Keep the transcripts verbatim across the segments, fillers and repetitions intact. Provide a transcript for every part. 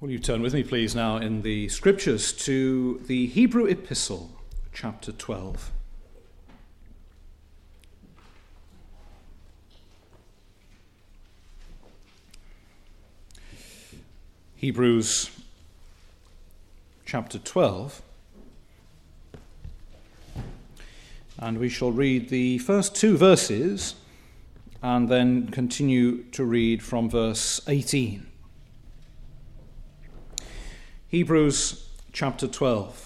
Will you turn with me, please, now in the Scriptures to the Hebrew Epistle, chapter twelve. Hebrews chapter twelve, and we shall read the first two verses and then continue to read from verse eighteen. Hebrews chapter twelve.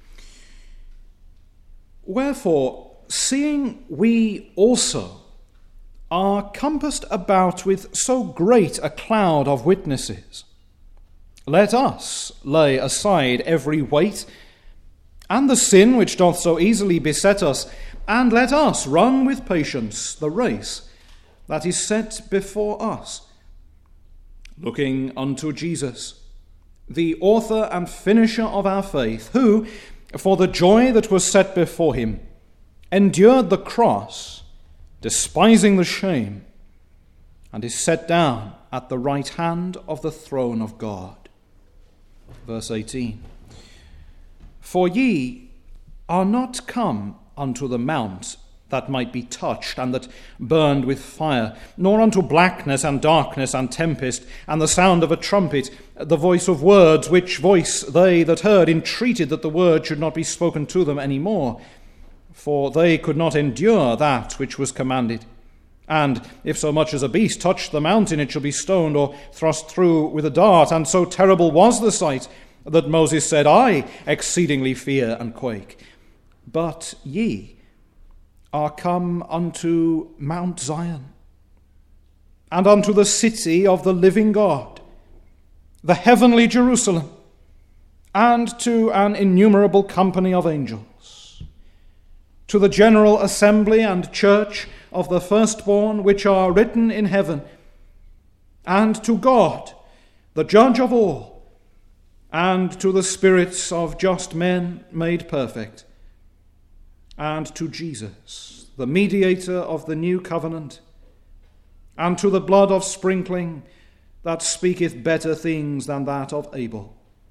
Wherefore, seeing we also are compassed about with so great a cloud of witnesses, let us lay aside every weight and the sin which doth so easily beset us, and let us run with patience the race that is set before us, looking unto Jesus, the author and finisher of our faith, who, for the joy that was set before him, endured the cross, despising the shame, and is set down at the right hand of the throne of God. Verse eighteen. For ye are not come unto the mount that might be touched, and that burned with fire, nor unto blackness and darkness and tempest, and the sound of a trumpet, the voice of words, which voice they that heard entreated that the word should not be spoken to them any more, for they could not endure that which was commanded. And if so much as a beast touch the mountain, it shall be stoned or thrust through with a dart. And so terrible was the sight that Moses said, I exceedingly fear and quake. But ye are come unto Mount Zion, and unto the city of the living God, the heavenly Jerusalem, and to an innumerable company of angels, to the general assembly and church of the firstborn which are written in heaven, and to God, the judge of all, and to the spirits of just men made perfect, and to Jesus, the mediator of the new covenant, and to the blood of sprinkling that speaketh better things than that of Abel.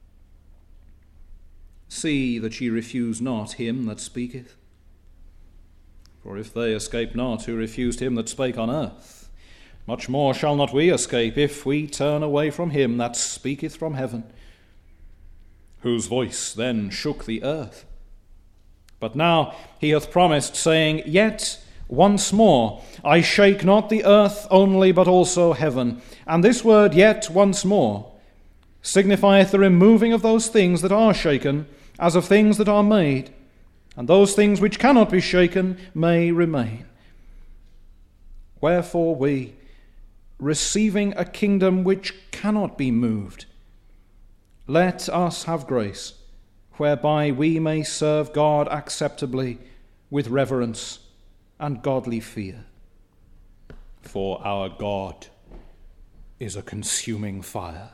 See that ye refuse not him that speaketh. For if they escape not who refused him that spake on earth, much more shall not we escape if we turn away from him that speaketh from heaven, whose voice then shook the earth. But now he hath promised, saying, Yet once more I shake not the earth only, but also heaven. And this word, yet once more, signifieth the removing of those things that are shaken, as of things that are made, and those things which cannot be shaken may remain. Wherefore we, receiving a kingdom which cannot be moved, let us have grace, whereby we may serve God acceptably with reverence and godly fear. For our God is a consuming fire.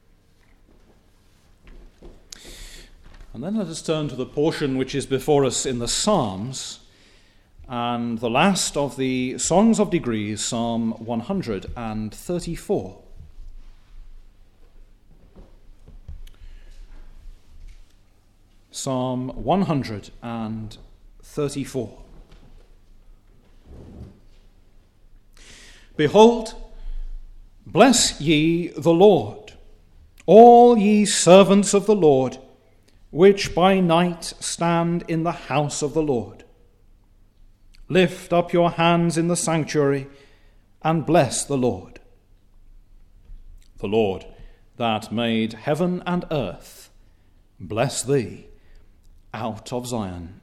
And then let us turn to the portion which is before us in the Psalms, and the last of the Songs of Degrees, Psalm one hundred thirty-four. Psalm one hundred thirty-four. Behold, bless ye the Lord, all ye servants of the Lord, which by night stand in the house of the Lord. Lift up your hands in the sanctuary, and bless the Lord. The Lord that made heaven and earth, bless thee out of Zion.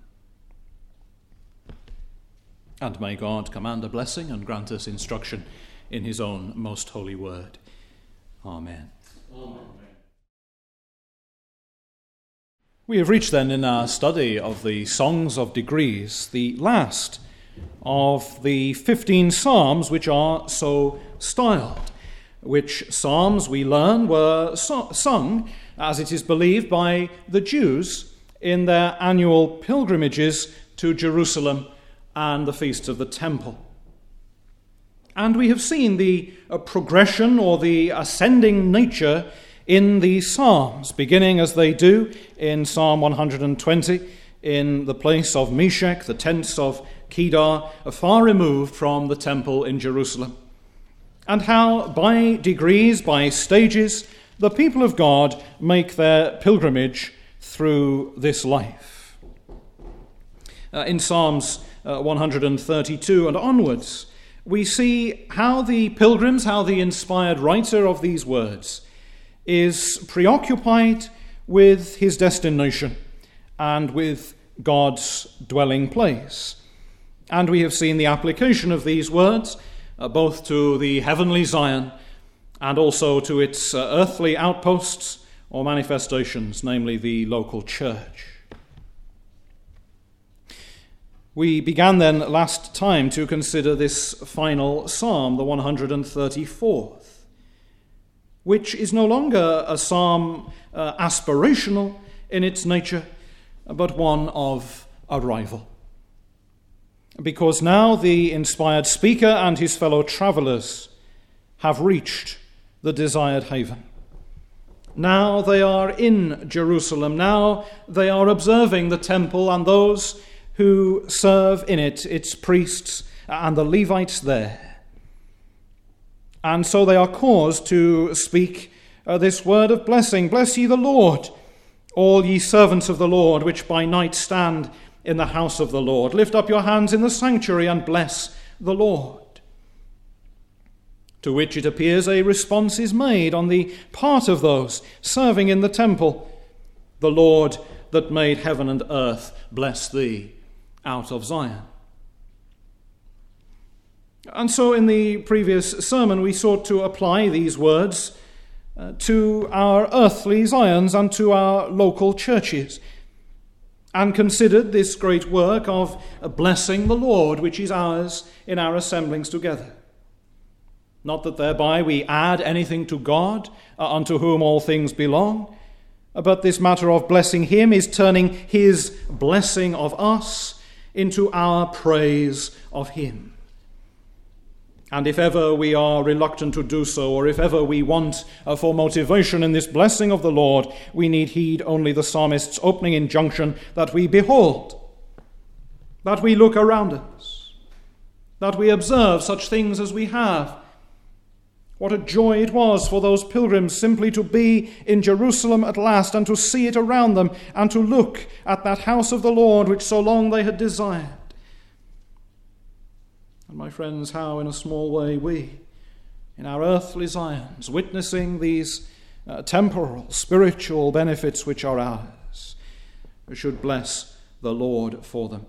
And may God command a blessing and grant us instruction in his own most holy word. Amen. Amen. We have reached then in our study of the Songs of Degrees the last of the fifteen psalms which are so styled, which psalms we learn were so- sung, as it is believed, by the Jews in their annual pilgrimages to Jerusalem and the feasts of the temple. And we have seen the uh, progression or the ascending nature in these psalms, beginning as they do in Psalm one hundred twenty, in the place of Meshech, the tents of Kedar, far removed from the temple in Jerusalem, and how by degrees, by stages, the people of God make their pilgrimage through this life. Uh, in Psalms uh, one hundred thirty-two and onwards, we see how the pilgrims, how the inspired writer of these words is preoccupied with his destination and with God's dwelling place. And we have seen the application of these words uh, both to the heavenly Zion and also to its uh, earthly outposts or manifestations, namely the local church. We began then last time to consider this final psalm, the one hundred thirty-fourth, which is no longer a psalm uh, aspirational in its nature, but one of arrival. Because now the inspired speaker and his fellow travellers have reached the desired haven. Now they are in Jerusalem. Now they are observing the temple and those who serve in it, its priests and the Levites there. And so they are caused to speak uh, this word of blessing. Bless ye the Lord, all ye servants of the Lord, which by night stand in the house of the Lord. Lift up your hands in the sanctuary and bless the Lord. To which it appears a response is made on the part of those serving in the temple. The Lord that made heaven and earth bless thee out of Zion. And so in the previous sermon we sought to apply these words uh, to our earthly Zions and to our local churches, and considered this great work of blessing the Lord, which is ours in our assemblings together. Not that thereby we add anything to God, uh, unto whom all things belong, but this matter of blessing him is turning his blessing of us into our praise of him. And if ever we are reluctant to do so, or if ever we want uh, for motivation in this blessing of the Lord, we need heed only the psalmist's opening injunction that we behold, that we look around us, that we observe such things as we have. What a joy it was for those pilgrims simply to be in Jerusalem at last and to see it around them and to look at that house of the Lord which so long they had desired. And my friends, how in a small way we, in our earthly Zions, witnessing these uh, temporal, spiritual benefits which are ours, should bless the Lord for them.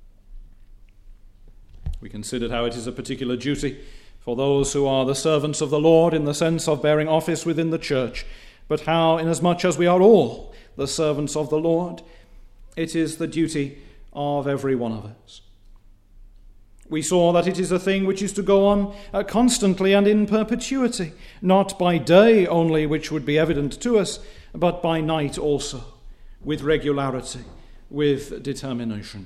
We considered how it is a particular duty for those who are the servants of the Lord in the sense of bearing office within the church, but how, inasmuch as we are all the servants of the Lord, it is the duty of every one of us. We saw that it is a thing which is to go on uh, constantly and in perpetuity, not by day only, which would be evident to us, but by night also, with regularity, with determination.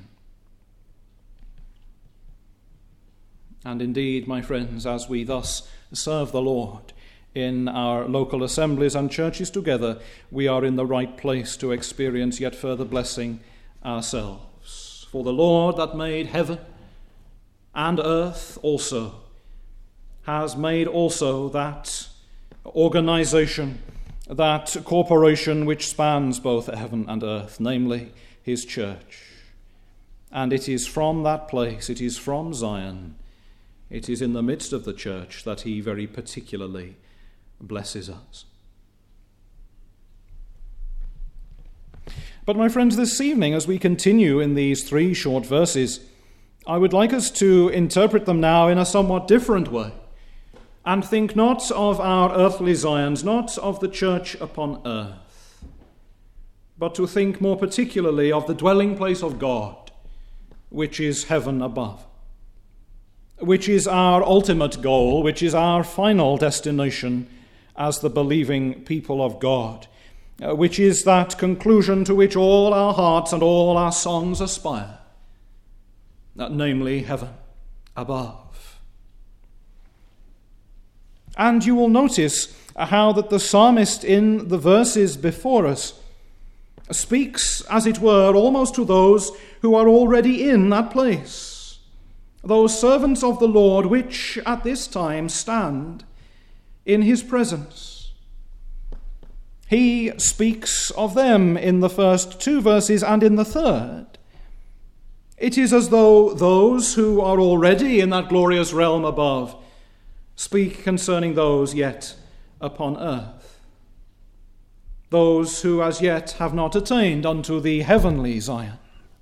And indeed, my friends, as we thus serve the Lord in our local assemblies and churches together, we are in the right place to experience yet further blessing ourselves. For the Lord that made heaven and earth also has made also that organization, that corporation which spans both heaven and earth, namely his church. And it is from that place, it is from Zion, it is in the midst of the church that he very particularly blesses us. But my friends, this evening, as we continue in these three short verses, I would like us to interpret them now in a somewhat different way, and think not of our earthly Zions, not of the church upon earth, but to think more particularly of the dwelling place of God, which is heaven above, which is our ultimate goal, which is our final destination as the believing people of God, uh, which is that conclusion to which all our hearts and all our songs aspire, uh, namely heaven above. And you will notice how that the psalmist in the verses before us speaks, as it were, almost to those who are already in that place, those servants of the Lord which at this time stand in his presence. He speaks of them in the first two verses, and in the third, it is as though those who are already in that glorious realm above speak concerning those yet upon earth, those who as yet have not attained unto the heavenly Zion.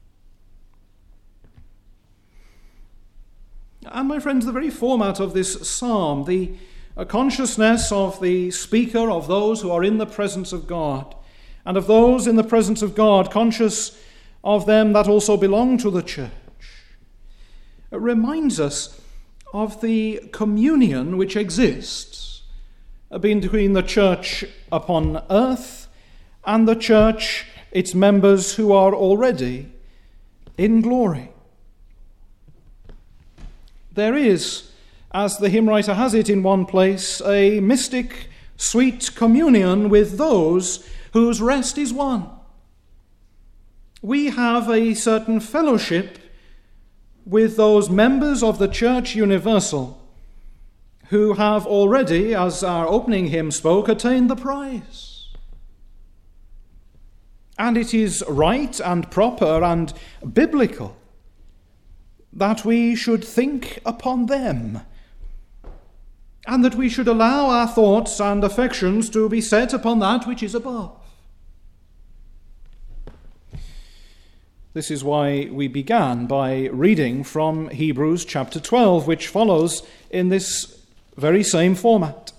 And my friends, the very format of this psalm, the consciousness of the speaker of those who are in the presence of God, and of those in the presence of God, conscious of them that also belong to the church, it reminds us of the communion which exists between the church upon earth and the church, its members who are already in glory. There is, as the hymn writer has it in one place, a mystic, sweet communion with those whose rest is won. We have a certain fellowship with those members of the Church Universal who have already, as our opening hymn spoke, attained the prize. And it is right and proper and biblical that we should think upon them, and that we should allow our thoughts and affections to be set upon that which is above. This is why we began by reading from Hebrews chapter twelve, which follows in this very same format.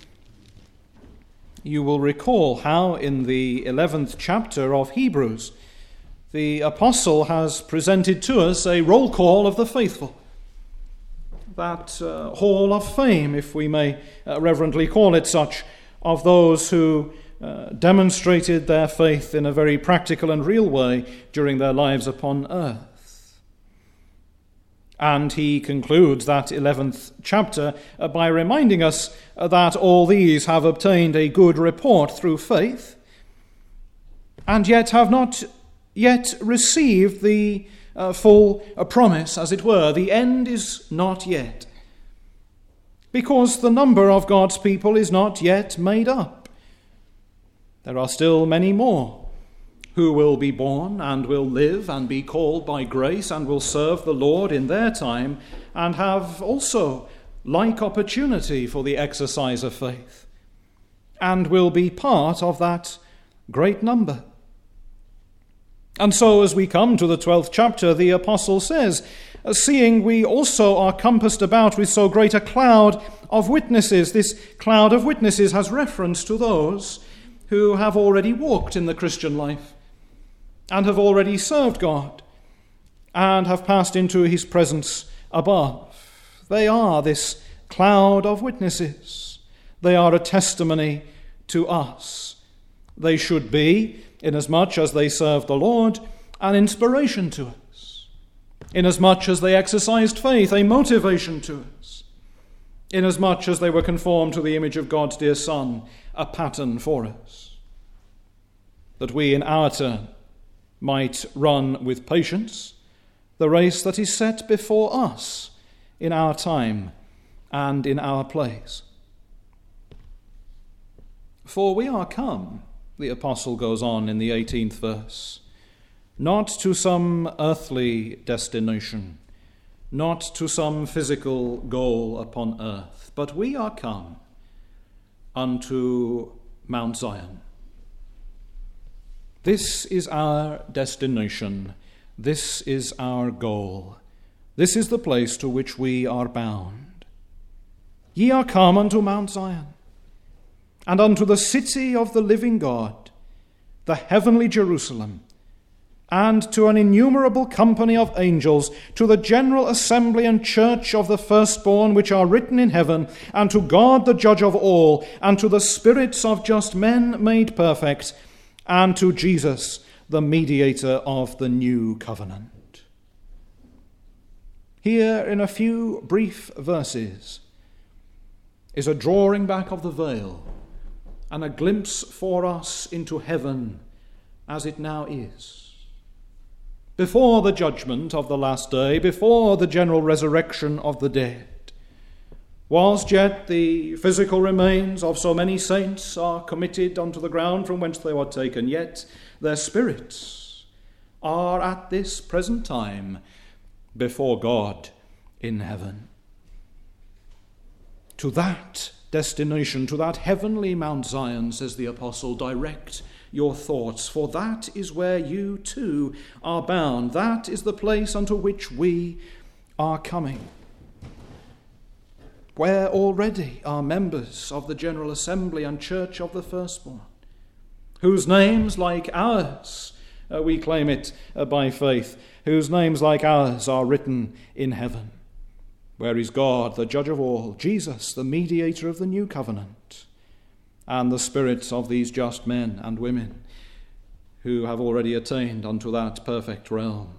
You will recall how in the eleventh chapter of Hebrews, the apostle has presented to us a roll call of the faithful, that uh, hall of fame, if we may uh, reverently call it such, of those who uh, demonstrated their faith in a very practical and real way during their lives upon earth. And he concludes that eleventh chapter uh, by reminding us uh, that all these have obtained a good report through faith, and yet have not yet received the uh, full uh, promise, as it were. The end is not yet, because the number of God's people is not yet made up. There are still many more who will be born and will live and be called by grace and will serve the Lord in their time, and have also like opportunity for the exercise of faith, and will be part of that great number. And so as we come to the twelfth chapter, the apostle says, seeing we also are compassed about with so great a cloud of witnesses. This cloud of witnesses has reference to those who have already walked in the Christian life and have already served God and have passed into his presence above. They are this cloud of witnesses. They are a testimony to us. They should be, inasmuch as they served the Lord, an inspiration to us. Inasmuch as they exercised faith, a motivation to us. Inasmuch as they were conformed to the image of God's dear Son, a pattern for us. That we in our turn might run with patience the race that is set before us in our time and in our place. For we are come, the apostle goes on in the eighteenth verse, not to some earthly destination, not to some physical goal upon earth, but we are come unto Mount Zion. This is our destination. This is our goal. This is the place to which we are bound. Ye are come unto Mount Zion, and unto the city of the living God, the heavenly Jerusalem, and to an innumerable company of angels, to the general assembly and church of the firstborn which are written in heaven, and to God the judge of all, and to the spirits of just men made perfect, and to Jesus, the mediator of the new covenant. Here, in a few brief verses, is a drawing back of the veil and a glimpse for us into heaven as it now is. Before the judgment of the last day, before the general resurrection of the dead, whilst yet the physical remains of so many saints are committed unto the ground from whence they were taken, yet their spirits are at this present time before God in heaven. To that destination, to that heavenly Mount Zion, says the apostle, direct your thoughts, for that is where you too are bound. That is the place unto which we are coming, where already are members of the General Assembly and Church of the Firstborn, whose names like ours, uh, we claim it uh, by faith, whose names like ours are written in heaven, where is God, the judge of all, Jesus, the mediator of the new covenant, and the spirits of these just men and women who have already attained unto that perfect realm.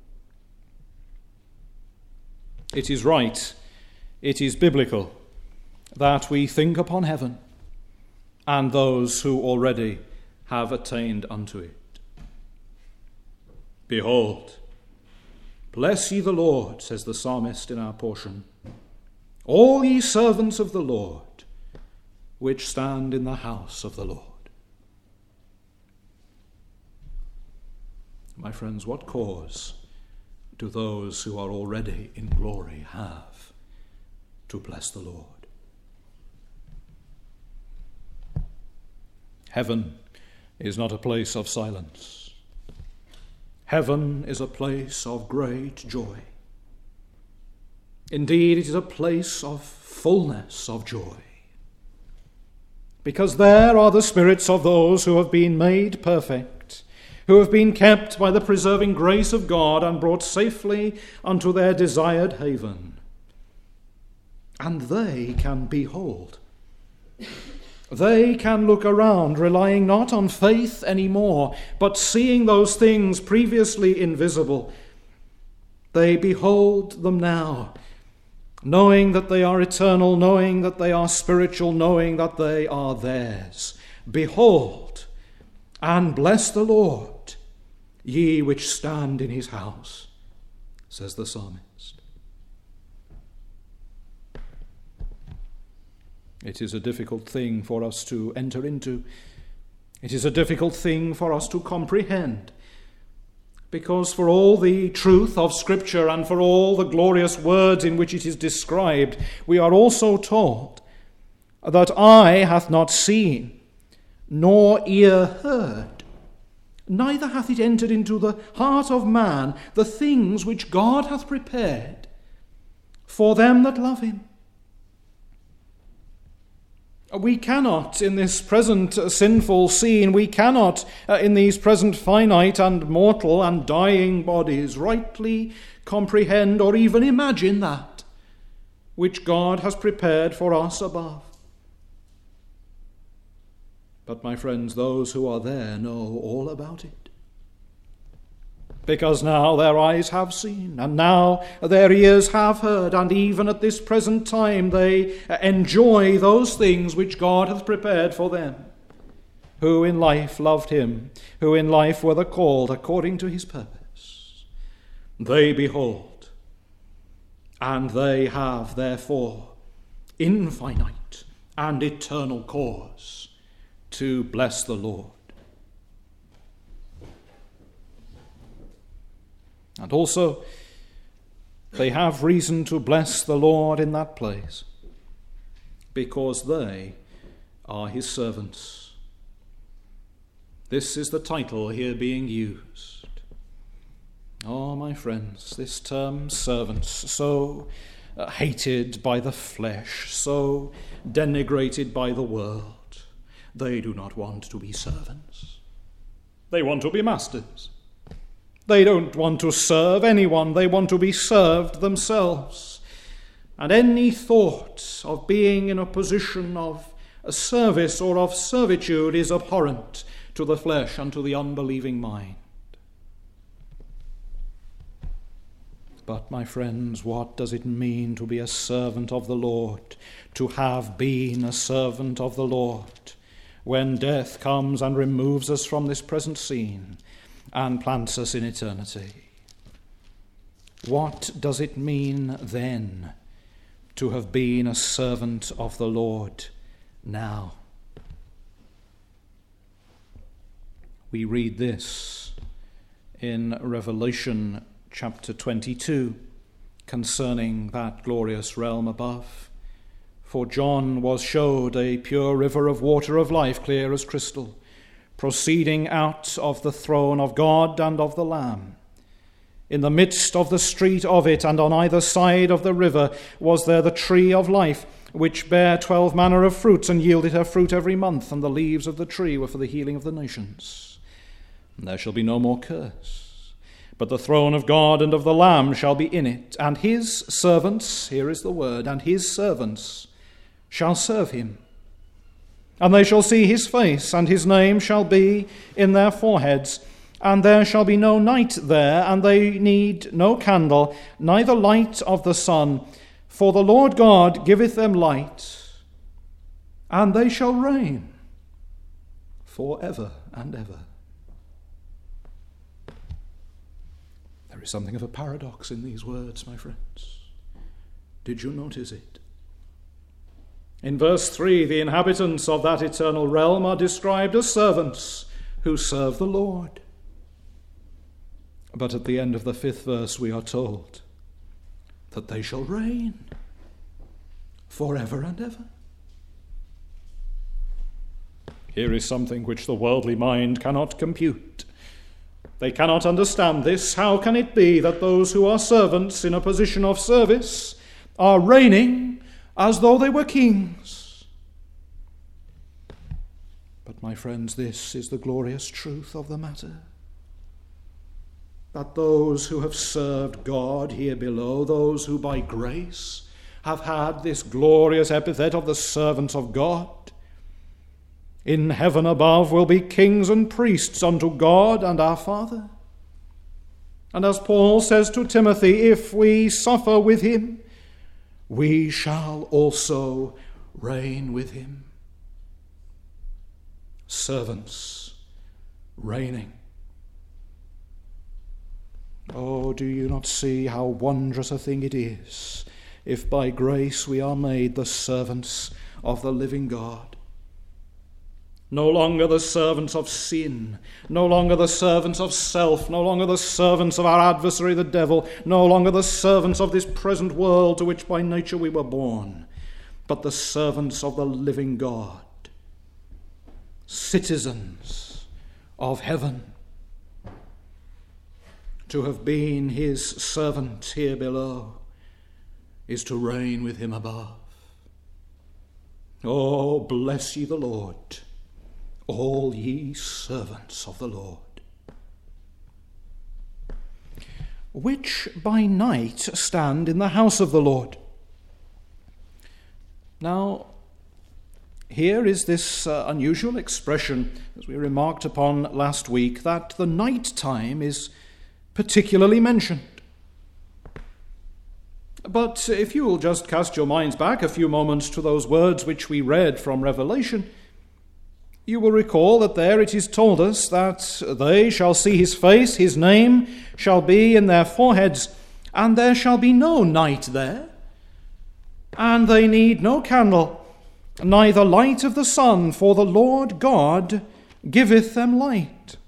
It is right, it is biblical, that we think upon heaven and those who already have attained unto it. Behold, bless ye the Lord, says the psalmist in our portion, all ye servants of the Lord, which stand in the house of the Lord. My friends, what cause do those who are already in glory have to bless the Lord? Heaven is not a place of silence. Heaven is a place of great joy. Indeed, it is a place of fullness of joy, because there are the spirits of those who have been made perfect, who have been kept by the preserving grace of God and brought safely unto their desired haven. And they can behold. They can look around, relying not on faith anymore, but seeing those things previously invisible. They behold them now, knowing that they are eternal, knowing that they are spiritual, knowing that they are theirs. Behold, and bless the Lord, ye which stand in his house, says the psalmist. It is a difficult thing for us to enter into. It is a difficult thing for us to comprehend, because for all the truth of Scripture and for all the glorious words in which it is described, we are also told that eye hath not seen, nor ear heard, neither hath it entered into the heart of man the things which God hath prepared for them that love him. We cannot, in this present sinful scene, we cannot, uh, in these present finite and mortal and dying bodies, rightly comprehend or even imagine that which God has prepared for us above. But, my friends, those who are there know all about it, because now their eyes have seen, and now their ears have heard, and even at this present time they enjoy those things which God hath prepared for them, who in life loved him, who in life were the called according to his purpose. They behold, and they have therefore infinite and eternal cause to bless the Lord. And also, they have reason to bless the Lord in that place, because they are his servants. This is the title here being used. Oh, my friends, this term servants, so uh, hated by the flesh, so denigrated by the world, they do not want to be servants. They want to be masters. They don't want to serve anyone. They want to be served themselves. And any thought of being in a position of a service or of servitude is abhorrent to the flesh and to the unbelieving mind. But, my friends, what does it mean to be a servant of the Lord, to have been a servant of the Lord? when death comes and removes us from this present scene and plants us in eternity. What does it mean then to have been a servant of the Lord now? We read this in Revelation chapter twenty-two concerning that glorious realm above. For John was showed a pure river of water of life, clear as crystal, proceeding out of the throne of God and of the Lamb. In the midst of the street of it, and on either side of the river, was there the tree of life, which bare twelve manner of fruits, and yielded her fruit every month, and the leaves of the tree were for the healing of the nations. And there shall be no more curse, but the throne of God and of the Lamb shall be in it, and his servants, here is the word, and his servants shall serve him. And they shall see his face, and his name shall be in their foreheads. And there shall be no night there, and they need no candle, neither light of the sun. For the Lord God giveth them light, and they shall reign for ever and ever. There is something of a paradox in these words, my friends. Did you notice it? In verse three, the inhabitants of that eternal realm are described as servants who serve the Lord. But at the end of the fifth verse, we are told that they shall reign forever and ever. Here is something which the worldly mind cannot compute. They cannot understand this. How can it be that those who are servants in a position of service are reigning as though they were kings? But, my friends, this is the glorious truth of the matter. That those who have served God here below, those who by grace have had this glorious epithet of the servants of God, in heaven above will be kings and priests unto God and our Father. And as Paul says to Timothy, if we suffer with him, we shall also reign with him. Servants reigning. Oh, do you not see how wondrous a thing it is if by grace we are made the servants of the living God? No longer the servants of sin, no longer the servants of self, no longer the servants of our adversary the devil, no longer the servants of this present world to which by nature we were born, but the servants of the living God, citizens of heaven. To have been his servant here below is to reign with him above. Oh, bless ye the Lord, all ye servants of the Lord. Which by night stand in the house of the Lord. Now, here is this uh, unusual expression, as we remarked upon last week, that the night time is particularly mentioned. But if you will just cast your minds back a few moments to those words which we read from Revelation, you will recall that there it is told us that they shall see his face, his name shall be in their foreheads, and there shall be no night there, and they need no candle, neither light of the sun, for the Lord God giveth them light.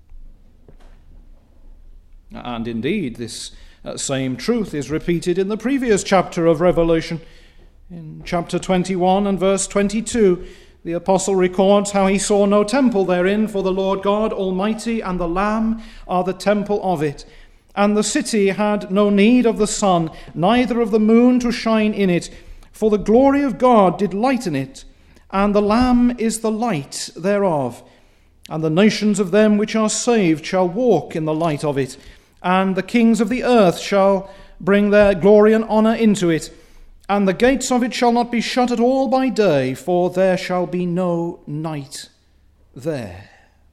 And indeed, this uh, same truth is repeated in the previous chapter of Revelation. In chapter twenty-one and verse twenty-two, the apostle records how he saw no temple therein, for the Lord God Almighty and the Lamb are the temple of it. And the city had no need of the sun, neither of the moon to shine in it, for the glory of God did lighten it, and the Lamb is the light thereof. And the nations of them which are saved shall walk in the light of it, and the kings of the earth shall bring their glory and honour into it. And the gates of it shall not be shut at all by day, for there shall be no night there.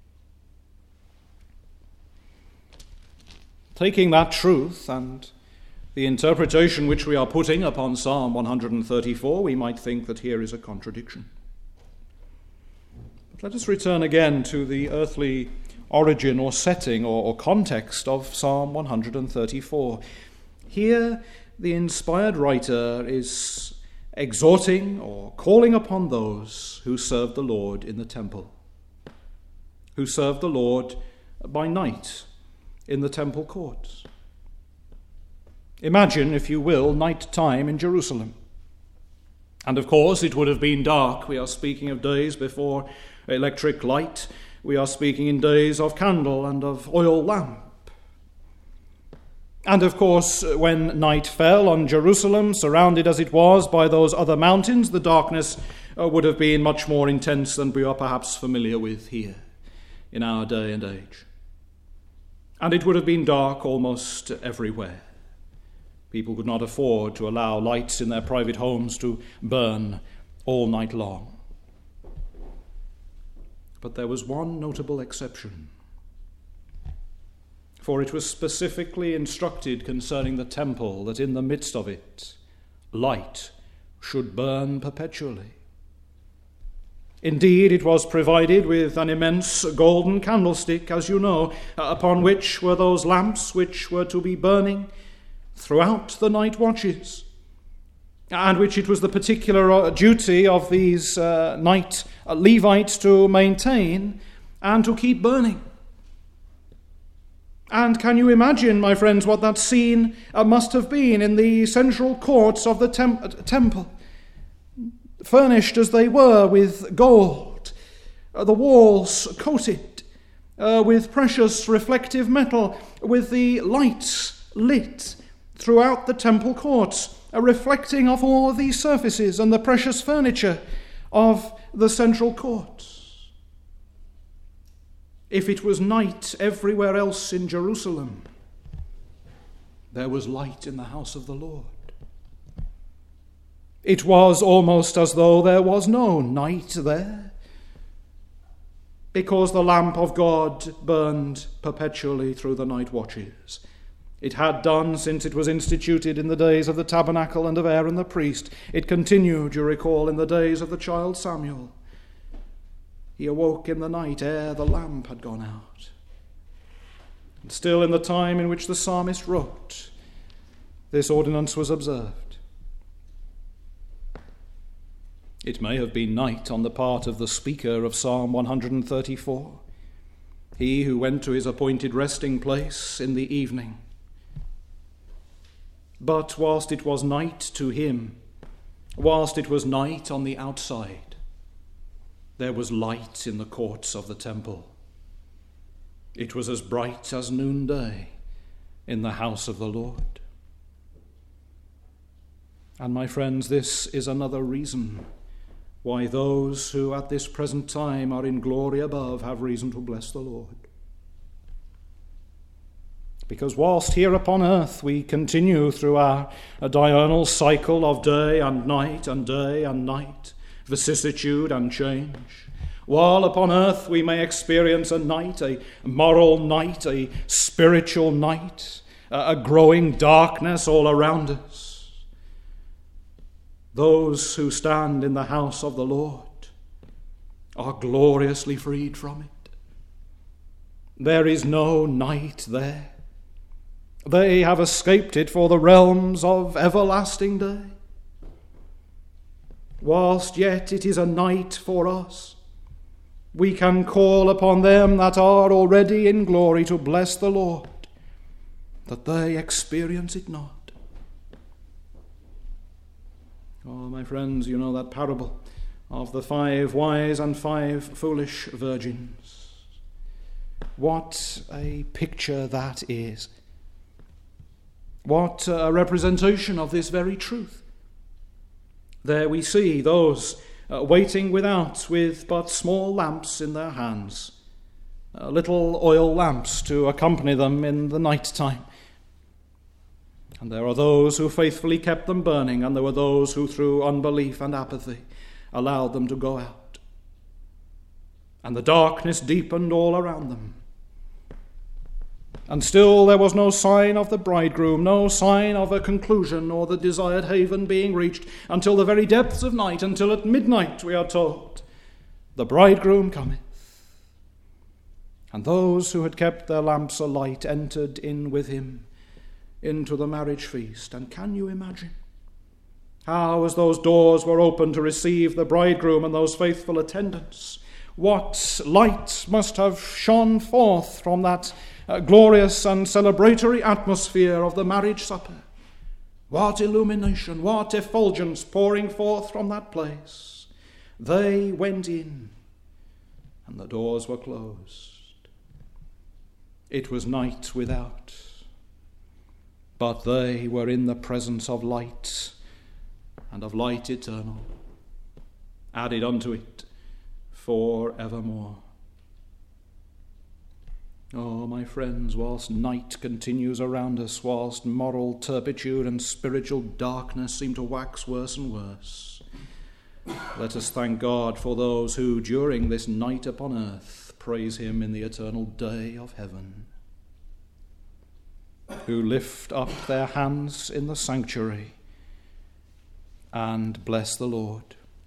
Taking that truth and the interpretation which we are putting upon Psalm one thirty-four, we might think that here is a contradiction. But let us return again to the earthly origin or setting or, or context of Psalm one hundred thirty-four. Here, the inspired writer is exhorting or calling upon those who serve the Lord in the temple, who serve the Lord by night in the temple courts. Imagine, if you will, night time in Jerusalem. And of course, it would have been dark. We are speaking of days before electric light. We are speaking in days of candle and of oil lamp. And of course, when night fell on Jerusalem, surrounded as it was by those other mountains, the darkness uh, would have been much more intense than we are perhaps familiar with here in our day and age. And it would have been dark almost everywhere. People could not afford to allow lights in their private homes to burn all night long. But there was one notable exception. For it was specifically instructed concerning the temple that in the midst of it, light should burn perpetually. Indeed, it was provided with an immense golden candlestick, as you know, upon which were those lamps which were to be burning throughout the night watches, and which it was the particular duty of these uh, night Levites to maintain and to keep burning. And can you imagine, my friends, what that scene uh, must have been in the central courts of the temp- temple, furnished as they were with gold, uh, the walls coated uh, with precious reflective metal, with the lights lit throughout the temple courts, uh, reflecting off all these surfaces and the precious furniture of the central courts. If it was night everywhere else in Jerusalem, there was light in the house of the Lord. It was almost as though there was no night there, because the lamp of God burned perpetually through the night watches. It had done since it was instituted in the days of the tabernacle and of Aaron the priest. It continued, you recall, in the days of the child Samuel. He awoke in the night ere the lamp had gone out. And still in the time in which the psalmist wrote, this ordinance was observed. It may have been night on the part of the speaker of Psalm one hundred thirty-four, he who went to his appointed resting place in the evening. But whilst it was night to him, whilst it was night on the outside, there was light in the courts of the temple. It was as bright as noonday in the house of the Lord. And my friends, this is another reason why those who at this present time are in glory above have reason to bless the Lord. Because whilst here upon earth we continue through our diurnal cycle of day and night and day and night, vicissitude and change, while upon earth we may experience a night, a moral night, a spiritual night, a growing darkness all around us, those who stand in the house of the Lord are gloriously freed from it. There is no night there. They have escaped it for the realms of everlasting day. Whilst yet it is a night for us, we can call upon them that are already in glory to bless the Lord, that they experience it not. Oh, my friends, you know that parable of the five wise and five foolish virgins. What a picture that is. What a representation of this very truth. There we see those uh, waiting without with but small lamps in their hands, uh, little oil lamps to accompany them in the night time. And there are those who faithfully kept them burning, and there were those who through unbelief and apathy allowed them to go out. And the darkness deepened all around them. And still there was no sign of the bridegroom, no sign of a conclusion or the desired haven being reached until the very depths of night, until at midnight, we are told, the bridegroom cometh. And those who had kept their lamps alight entered in with him into the marriage feast. And can you imagine how, as those doors were opened to receive the bridegroom and those faithful attendants, what light must have shone forth from that uh, glorious and celebratory atmosphere of the marriage supper? What illumination, what effulgence pouring forth from that place. They went in, and the doors were closed. It was night without, but they were in the presence of light, and of light eternal, added unto it for evermore. Oh, my friends, whilst night continues around us, whilst moral turpitude and spiritual darkness seem to wax worse and worse, let us thank God for those who, during this night upon earth, praise him in the eternal day of heaven, who lift up their hands in the sanctuary and bless the Lord.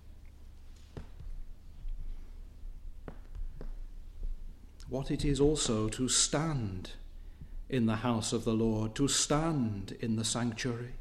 What it is also to stand in the house of the Lord, to stand in the sanctuary.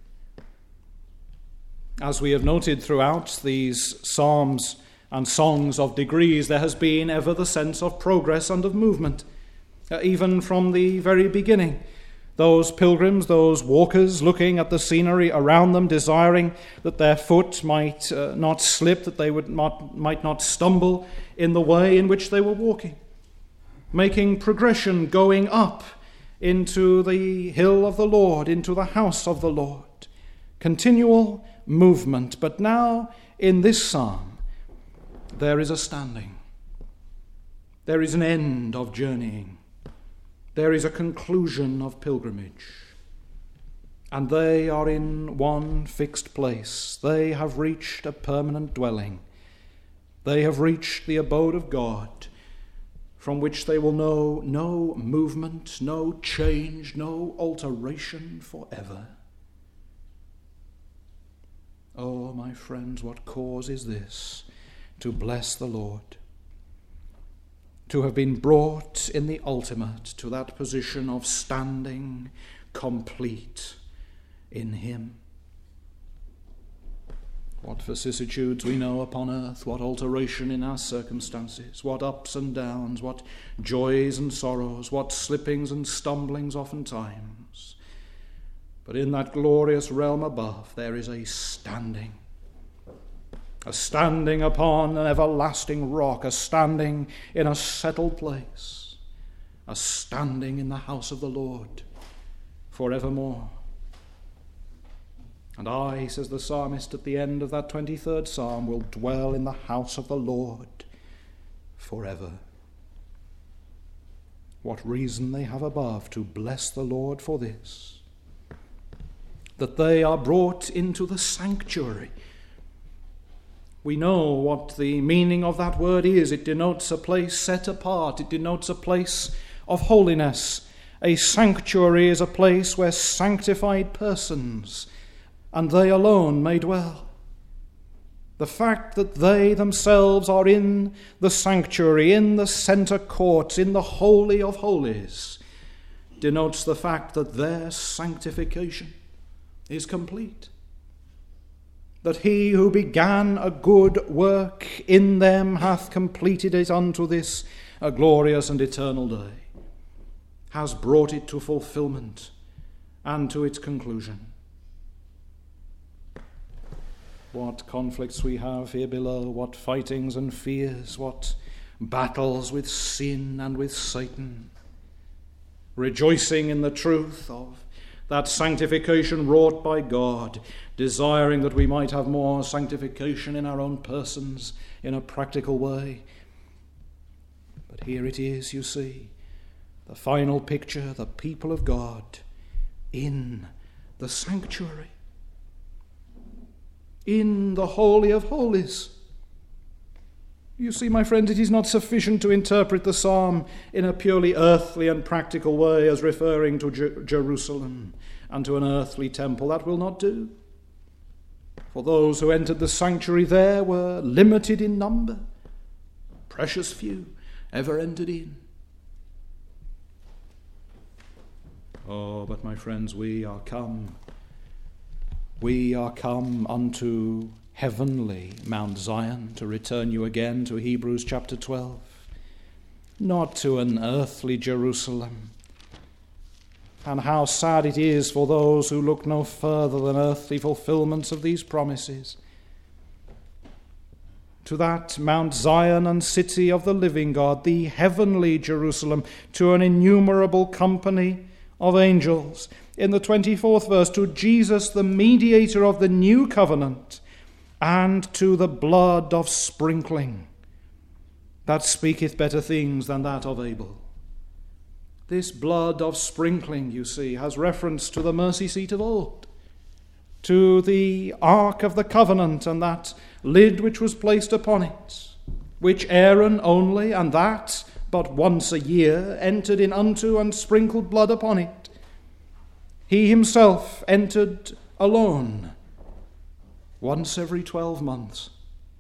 As we have noted throughout these psalms and songs of degrees, there has been ever the sense of progress and of movement, uh, even from the very beginning. Those pilgrims, those walkers, looking at the scenery around them, desiring that their foot might uh, not slip, that they would not, might not stumble in the way in which they were walking, making progression, going up into the hill of the Lord, into the house of the Lord. Continual movement. But now, in this psalm, there is a standing. There is an end of journeying. There is a conclusion of pilgrimage. And they are in one fixed place. They have reached a permanent dwelling. They have reached the abode of God, from which they will know no movement, no change, no alteration forever. Oh, my friends, what cause is this to bless the Lord? To have been brought in the ultimate to that position of standing complete in him. What vicissitudes we know upon earth, what alteration in our circumstances, what ups and downs, what joys and sorrows, what slippings and stumblings oftentimes. But in that glorious realm above, there is a standing. A standing upon an everlasting rock, a standing in a settled place, a standing in the house of the Lord forevermore. And I, says the psalmist at the end of that twenty-third psalm, will dwell in the house of the Lord forever. What reason they have above to bless the Lord for this, that they are brought into the sanctuary. We know what the meaning of that word is. It denotes a place set apart. It denotes a place of holiness. A sanctuary is a place where sanctified persons, and they alone, may dwell. The fact that they themselves are in the sanctuary, in the center courts, in the Holy of Holies, denotes the fact that their sanctification is complete. That he who began a good work in them hath completed it unto this a glorious and eternal day, has brought it to fulfillment and to its conclusion. What conflicts we have here below, what fightings and fears, what battles with sin and with Satan, rejoicing in the truth of that sanctification wrought by God, desiring that we might have more sanctification in our own persons in a practical way. But here it is, you see, the final picture, the people of God in the sanctuary, in the Holy of Holies. You see, my friend, it is not sufficient to interpret the psalm in a purely earthly and practical way as referring to Jer- Jerusalem and to an earthly temple. That will not do. For those who entered the sanctuary there were limited in number. precious few ever entered in. Oh, but my friends, we are come. We are come unto heavenly Mount Zion, to return you again to Hebrews chapter twelve, not to an earthly Jerusalem. And how sad it is for those who look no further than earthly fulfillments of these promises. To that Mount Zion and city of the living God, the heavenly Jerusalem, to an innumerable company of angels. In the twenty-fourth verse, to Jesus, the mediator of the new covenant, and to the blood of sprinkling, that speaketh better things than that of Abel. This blood of sprinkling, you see, has reference to the mercy seat of old, to the Ark of the Covenant and that lid which was placed upon it, which Aaron only, and that but once a year, entered in unto and sprinkled blood upon it. He himself entered alone, once every twelve months.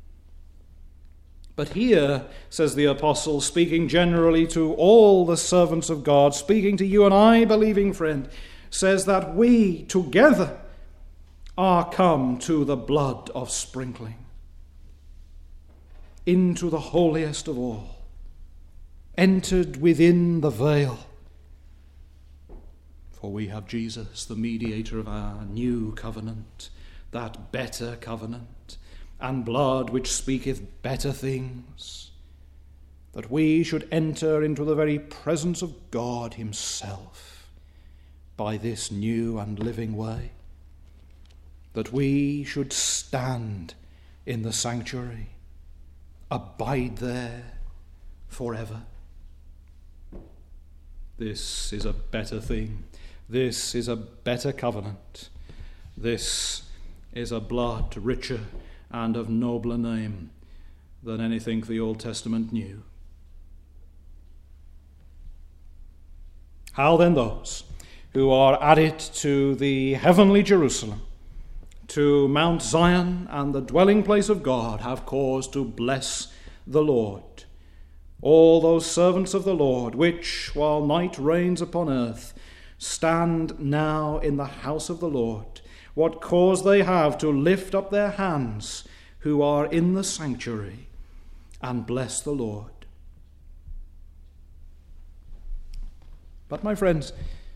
But here, says the apostle, speaking generally to all the servants of God, speaking to you and I, believing friend, says that we together are come to the blood of sprinkling, into the holiest of all, entered within the veil. For we have Jesus, the mediator of our new covenant, that better covenant, and blood which speaketh better things, that we should enter into the very presence of God himself by this new and living way, that we should stand in the sanctuary, abide there forever. This is a better thing. This is a better covenant. This is a blood richer and of nobler name than anything the Old Testament knew. How then those who are added to the heavenly Jerusalem, to Mount Zion and the dwelling place of God, have cause to bless the Lord. All those servants of the Lord, which, while night reigns upon earth, stand now in the house of the Lord, what cause they have to lift up their hands, who are in the sanctuary, and bless the Lord. But my friends,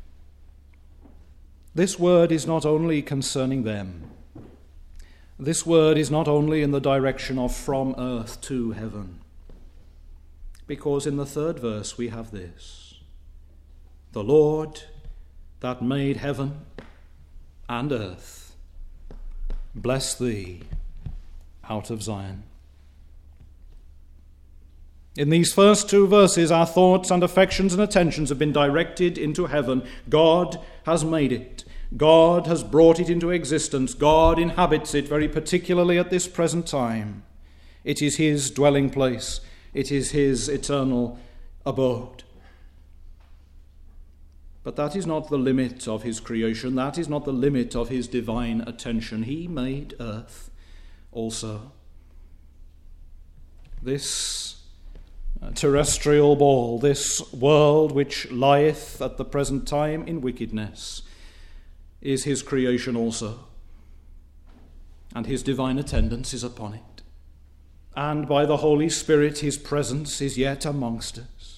this word is not only concerning them. This word is not only in the direction of from earth to heaven. Because in the third verse we have this: the Lord that made heaven and earth, bless thee out of Zion. In these first two verses, our thoughts and affections and attentions have been directed into heaven. God has made it. God has brought it into existence. God inhabits it very particularly at this present time. It is his dwelling place. It is his eternal abode. But that is not the limit of his creation. That is not the limit of his divine attention. He made earth also. This terrestrial ball, this world which lieth at the present time in wickedness, is his creation also. And his divine attendance is upon it. And by the Holy Spirit his presence is yet amongst us.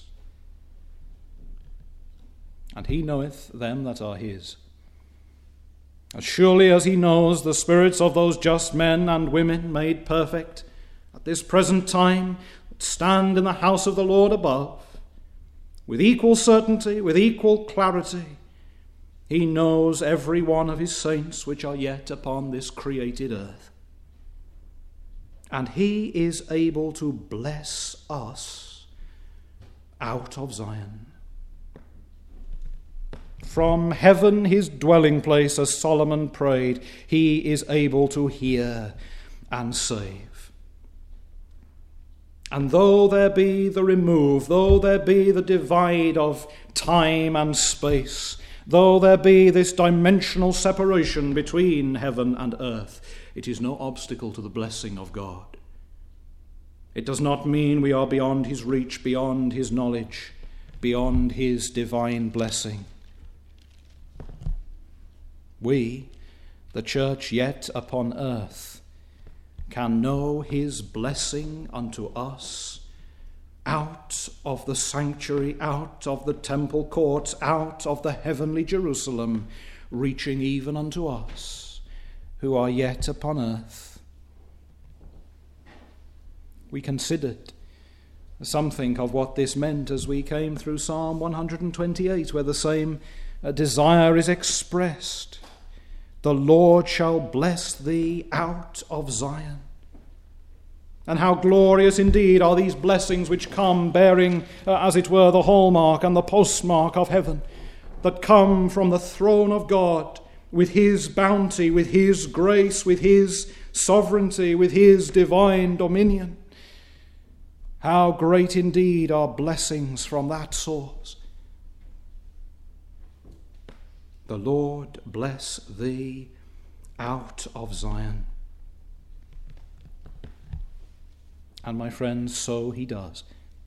And he knoweth them that are his. As surely as he knows the spirits of those just men and women made perfect at this present time, that stand in the house of the Lord above, with equal certainty, with equal clarity, he knows every one of his saints which are yet upon this created earth. And he is able to bless us out of Zion. From heaven, his dwelling place, as Solomon prayed, he is able to hear and save. And though there be the remove, though there be the divide of time and space, though there be this dimensional separation between heaven and earth, it is no obstacle to the blessing of God. It does not mean we are beyond his reach, beyond his knowledge, beyond his divine blessing. We, the church yet upon earth, can know his blessing unto us out of the sanctuary, out of the temple courts, out of the heavenly Jerusalem, reaching even unto us who are yet upon earth. We considered something of what this meant as we came through Psalm one hundred twenty-eight, where the same uh, desire is expressed. The Lord shall bless thee out of Zion. And how glorious indeed are these blessings which come bearing, uh, as it were, the hallmark and the postmark of heaven, that come from the throne of God with his bounty, with his grace, with his sovereignty, with his divine dominion. How great indeed are blessings from that source. The Lord bless thee out of Zion. And my friends, so he does.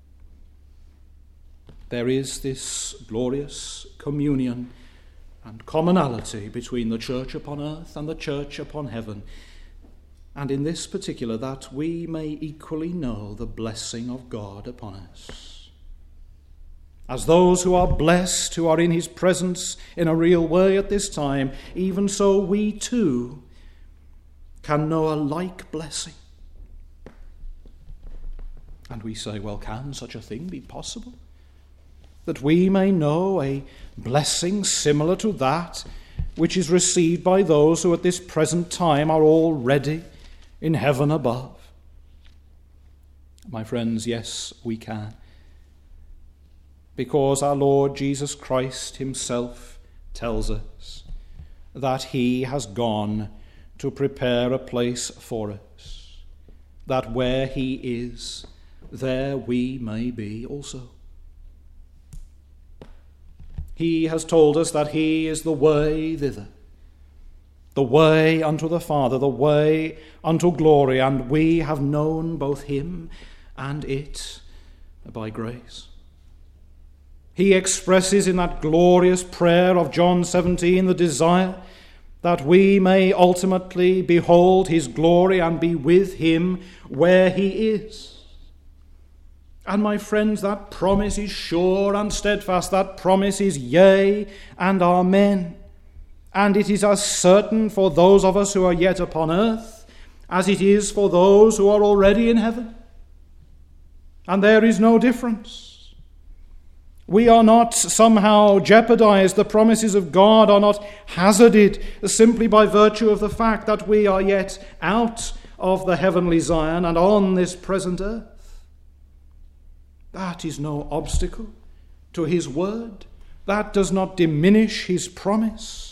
There is this glorious communion and commonality between the church upon earth and the church upon heaven. And in this particular, that we may equally know the blessing of God upon us. As those who are blessed, who are in his presence in a real way at this time, even so we too can know a like blessing. And we say, well, can such a thing be possible? That we may know a blessing similar to that which is received by those who at this present time are already in heaven above. My friends, yes, we can. Because our Lord Jesus Christ himself tells us that he has gone to prepare a place for us, that where he is, there we may be also. He has told us that he is the way thither, the way unto the Father, the way unto glory, and we have known both him and it by grace. He expresses in that glorious prayer of John seventeen the desire that we may ultimately behold his glory and be with him where he is. And my friends, that promise is sure and steadfast. That promise is yea and amen. And it is as certain for those of us who are yet upon earth as it is for those who are already in heaven. And there is no difference. We are not somehow jeopardized. The promises of God are not hazarded simply by virtue of the fact that we are yet out of the heavenly Zion and on this present earth. That is no obstacle to his word. That does not diminish his promise.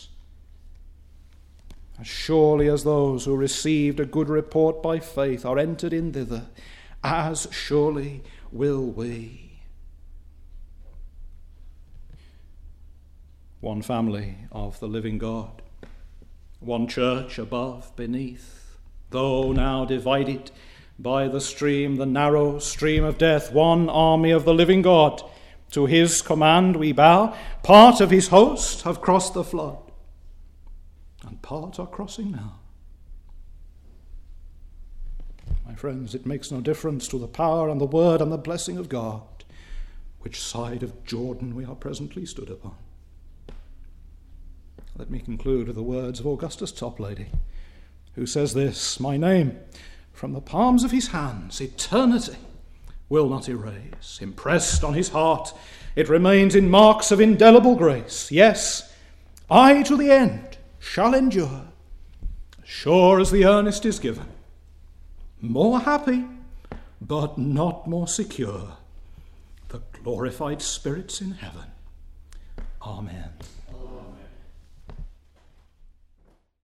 As surely as those who received a good report by faith are entered in thither, as surely will we. One family of the living God, one church above, beneath, though now divided by the stream, the narrow stream of death, one army of the living God. To his command we bow. Part of his host have crossed the flood, and part are crossing now. My friends, it makes no difference to the power and the word and the blessing of God which side of Jordan we are presently stood upon. Let me conclude with the words of Augustus Toplady, who says this: my name from the palms of his hands eternity will not erase. Impressed on his heart, it remains in marks of indelible grace. Yes, I to the end shall endure, sure as the earnest is given. More happy, but not more secure, the glorified spirits in heaven. Amen.